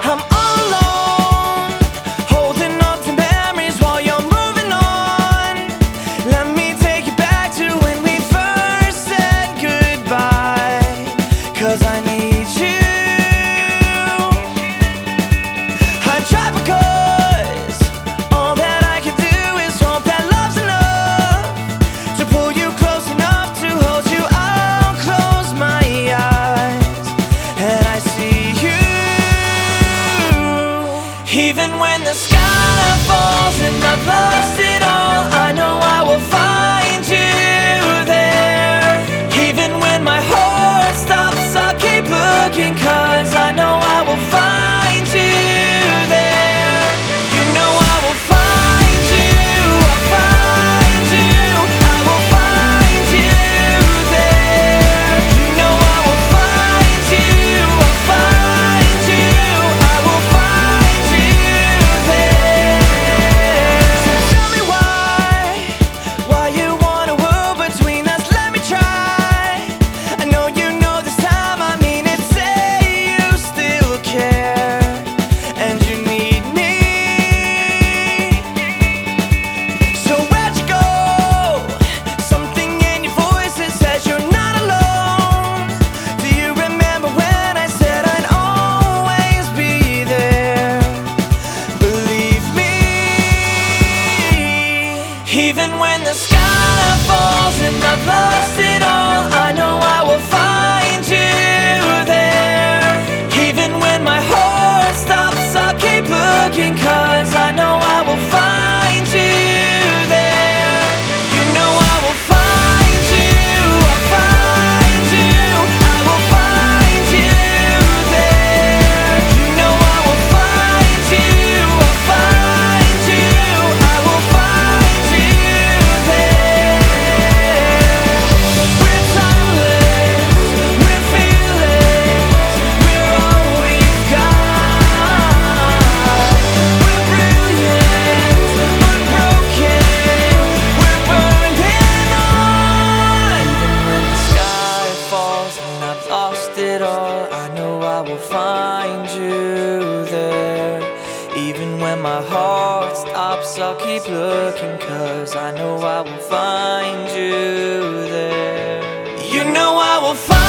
I'm all alone, holding on to memories while you're moving on. Let me take you back to when we first said goodbye, 'cause I need you. I try because all that I can do is hope that love's enough to pull you close enough to hold you. I'll close my eyes and I see you. Even when the sky falls and I've lost it all, I know I will find you there. Even when my heart stops, I'll keep looking, 'cause I know I will find you there. You know I will find you, I'll find you, I will find you there. You know I will find you, I'll find you, I will find you there. So tell me why you want a world between us, let me try. I know you know this time, I mean it, say you still care and you need me. So where'd you go? Something in your voice that says you're not alone. Do you remember when I said I'd always be there? Believe me. Even when the sky falls and I've lost it all, I know I will find you there. Even when my heart stops, I'll keep looking, 'cause I know I will find you there. You know I will find you, I'll find you, I will find you there. You know I will find you, I'll find you, I will find you there. We're timeless, we're fearless, we're all we've got. We're brilliant, unbroken, we're burning on. Even when the sky falls and I've lost it all, I know I will find you there. Even when my heart stops, I'll keep looking, 'cause I know I will find you there. You know I will find